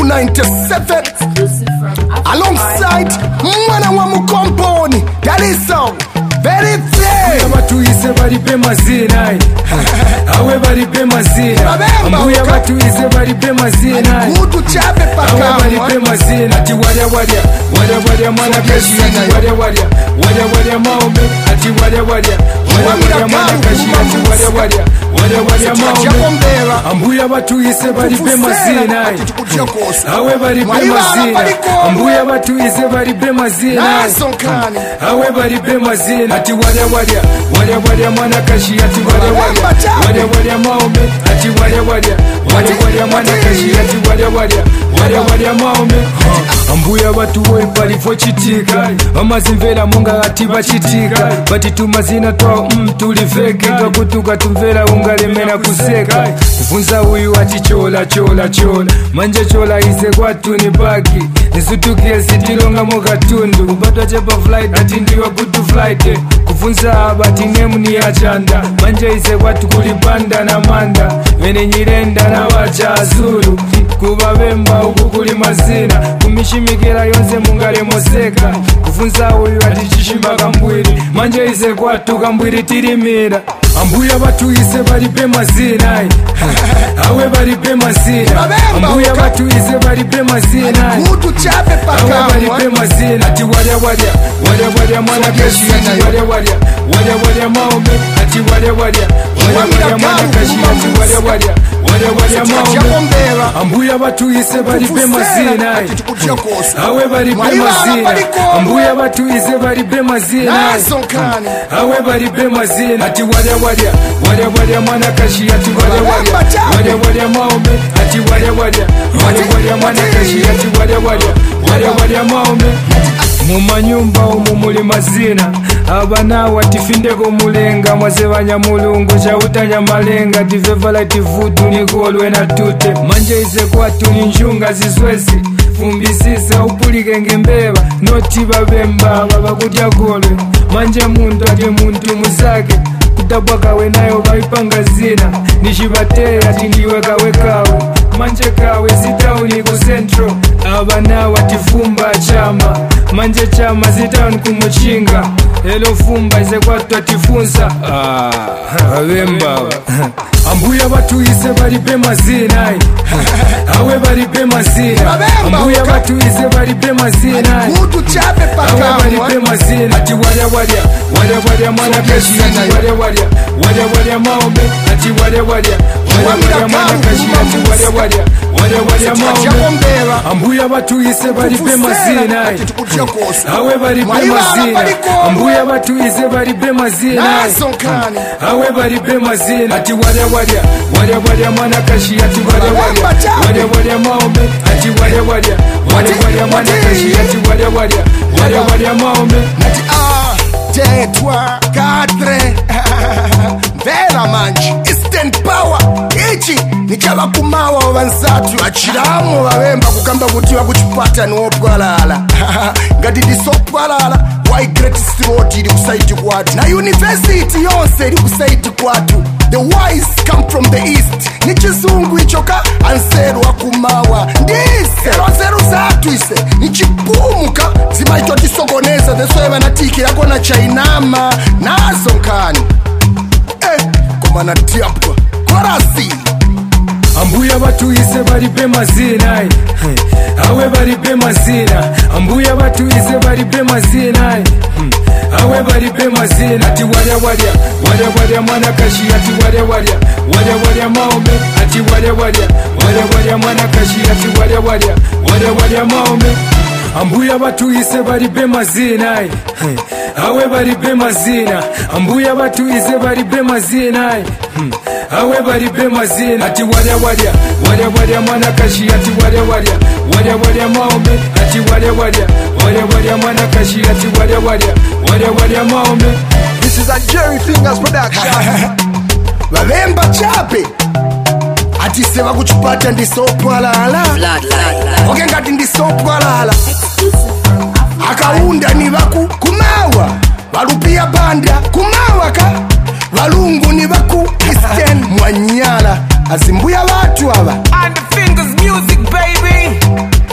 97 alongside mwana wa mukomponi Daliso very fair abatuise balipe mazina awe balipe mazina ambuya batuise balipe mazina kudu chape paka awe balipe mazina ati wale mwana kashi wale maombe ati wale mwana kashi ati wale maombe ambuya batuise balipe mazina awe balipe mazina ambuya batuise balipe mazina awe balipe mazina ati wale mwana kashi ati wale maombe ati wale mwana kashi ati wale maombe ambuya batuwe palifo chitika amazimvera munga ati bachitika batitu mazina twa tulifeke twakutuka tumvera ungalemena kuseka kufunza uyu ati chola manje chola ize kwatu ni baki nisutukie sitilonga mokatundu kubatwa chepa flight ati ndiwa kutu flight kufunza abati nemu ni achanda manje ize kwatu kulipanda na manda vene nyirenda na wacha azuru kuba bemba uku kuli mazina kumishimikira yonse mungale moseka kufunza uyu ati chishimba kambwiri manje ize kwatu kambwiri tirimira ambuya batuise balipe mazina awe balipe mazina ambuya batuise balipe mazina kudu chape paka awe balipe mazina ati wale mwana kashi ati wale maombe ati wale mwana kashi ati wale maombe ambuya batuise balipe mazina awe balipe mazina ambuya batuise balipe mazina awe balipe mazina ati wale mwana kashi ati wale maombe ati wale mwana kashi ati wale maombe mumanyumba umu muli mazina abana watifindeko mulenga mwaze banyamulungu chautanya malenga tivevala tivutu nikolwe na tute manje ize kwatu ni njunga zizwezi fumbisisa upulike ngembeba noti babemba babakutya kolwe manje muntu ati muntu muzake kutabwa kawe nayo baipanga zina nishibatera tindiwe kawe manje kawe zitauni ku central abana watifumba chama manje chama zitauni kumuchinga elo fumba ize kwatu atifunza abemba ambuya batuise balipe mazina awe balipe mazina ambuya batuise balipe mazina kudu chape paka awe balipe mazina ati wale mwana kashi ati wale maombe ati wale mwana kashi ati wale maombe ambuya batuise balipe mazina awe balipe mazina ambuya batuise balipe mazina awe balipe mazina ati wale mwana kashi ati wale maombe ati wale mwana kashi ati wale maombe Tetwa kadre Vera manji Eastern power Ichi Nichaba kumawa wabanzatu Achiramu wawemba kukamba kutiwa kuchipata nuopwalala Ngati disopwalala Why greatest road ili kusaiti kwatu Na university yonse ili kusaiti kwatu The wise come from the east Nichizungu ichoka Anseru wakumawa Ndise Rozeru zatu ise Nichipumuka Zimaitwa tisogoneza Desoe wanatiki yako na chainama Nazo nkani Koma na tiapwa Korasi ambuya batuise balipe mazina awe balipe mazina ambuya batuise balipe mazina awe balipe mazina ati wale mwana kashi ati wale maombe ati wale mwana kashi ati wale maombe ambuya batuise balipe mazina awe balipe mazina ambuya batuise balipe mazina awe balipe mazina ati wale mwana kashi ati wale maombe ati wale mwana kashi ati wale maombe. This is a Jerry Fingers production. Babemba chape ati seva kuchipata ndisopwalala oke ngati ndisopwalala akaunda ni baku kumawa balupia banda kumawa ka balungu ni baku Eastern Mwanyala azimbuya watu aba And the fingers music baby.